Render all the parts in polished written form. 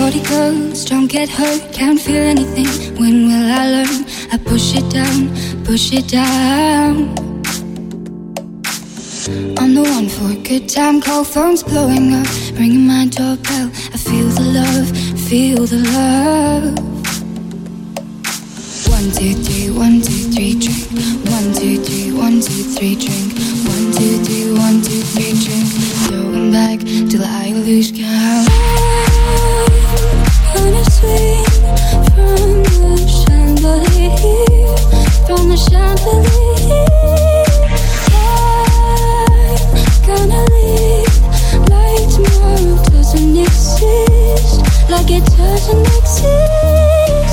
naughty girls don't get hurt, can't feel anything. When will I learn? I push it down, push it down. I'm the one for a good time, call phones blowing up, ringing my doorbell. I feel the love, feel the love. 1, 2, 3, 1, 2, 3, drink. 1, 2, 3, 1, 2, 3, drink. 1, 2, 3, 1, 2, 3, drink. Going back till I lose count. I'm gonna swing from the chandelier, from the chandelier. I'm gonna live like tomorrow doesn't exist, like it doesn't exist.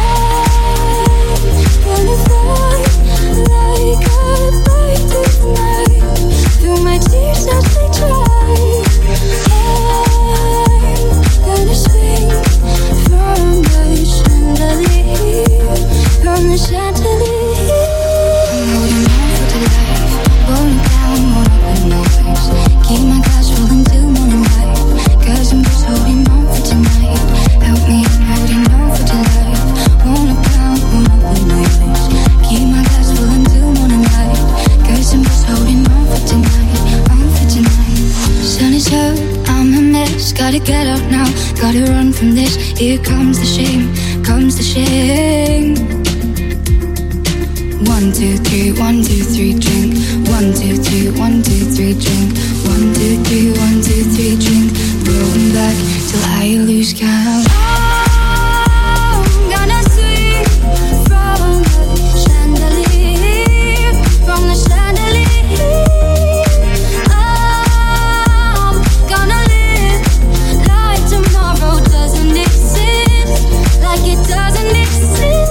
I'm gonna fly like a bird through the night, through my tears as they dry. I'm gonna swing from the chandelier, from the chandelier. I'm holding on for the life, rolling down, won't open my eyes. Keep my glass full until morning light, 'cause I'm just holding on for tonight. Help me, I'm holding on for the life. Won't look down, won't open my eyes. Keep my glass full until morning light, 'cause I'm just holding on for tonight, on for tonight. Sun is up, I'm a mess, gotta get out now, gotta run from this. Here comes the shame, comes the shame. 1, 2, 3, 1, 2, 3, drink. 1, 2, 3, 1, 2, 3, drink. 1, 2, 3, 1, 2, 3, drink. Rolling back till I lose count. I'm gonna swing from the chandelier, from the chandelier. I'm gonna live like tomorrow doesn't exist, like it doesn't exist.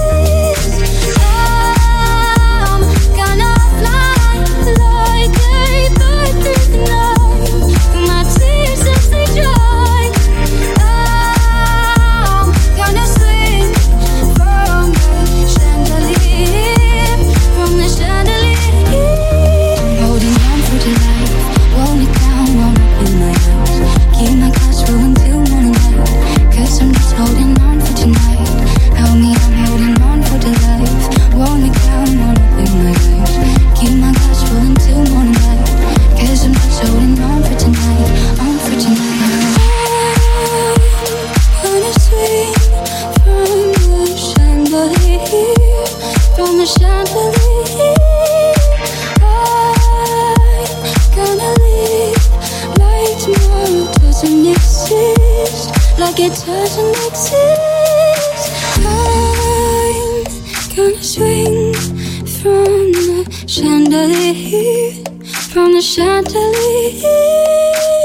Like it doesn't exist. I'm gonna swing from the chandelier, from the chandelier.